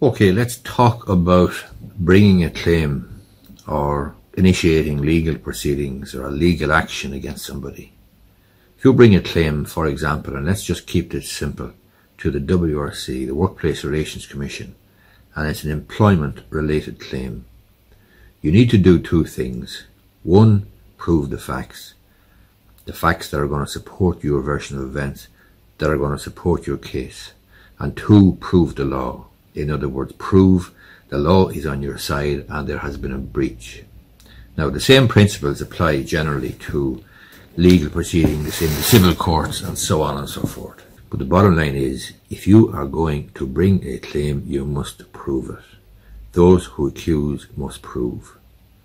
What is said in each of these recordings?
Okay, let's talk about bringing a claim or initiating legal proceedings or a legal action against somebody. If you bring a claim, for example, and let's just keep this simple, to the WRC, the Workplace Relations Commission, and it's an employment-related claim, you need to do two things. One, prove the facts that are going to support your version of events, that are going to support your case. And two, prove the law. In other words, prove the law is on your side and there has been a breach. Now, the same principles apply generally to legal proceedings in the civil courts and so on and so forth. But the bottom line is, if you are going to bring a claim, you must prove it. Those who accuse must prove.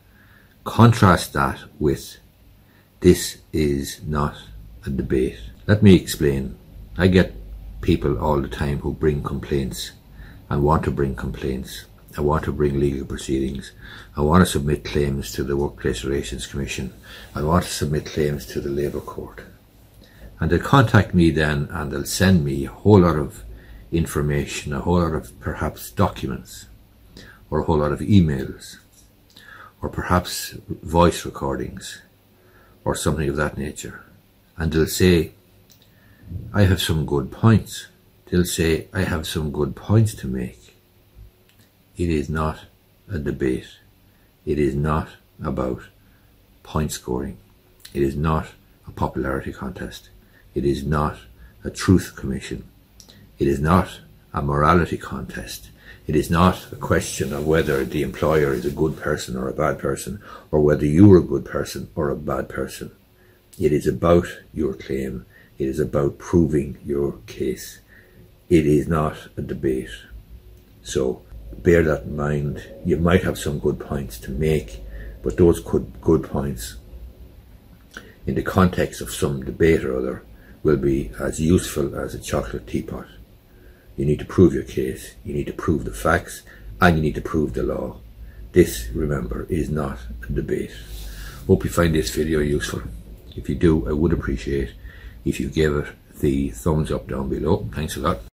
Contrast that with, this is not a debate. Let me explain. I get people all the time who bring complaints and want to bring complaints. I want to bring legal proceedings. I want to submit claims to the Workplace Relations Commission. I want to submit claims to the Labour Court. And they'll contact me then and they'll send me a whole lot of information, a whole lot of perhaps documents, or a whole lot of emails, or perhaps voice recordings, or something of that nature. And they'll say, I have some good points. They'll say, I have some good points to make. It is not a debate. It is not about point scoring. It is not a popularity contest. It is not a truth commission. It is not a morality contest. It is not a question of whether the employer is a good person or a bad person, or whether you are a good person or a bad person. It is about your claim. It is about proving your case. It is not a debate. So bear that in mind. You might have some good points to make, but those good points, in the context of some debate or other, will be as useful as a chocolate teapot. You need to prove your case, you need to prove the facts, and you need to prove the law. This, remember, is not a debate. Hope you find this video useful. If you do, I would appreciate if you gave it the thumbs up down below. Thanks a lot.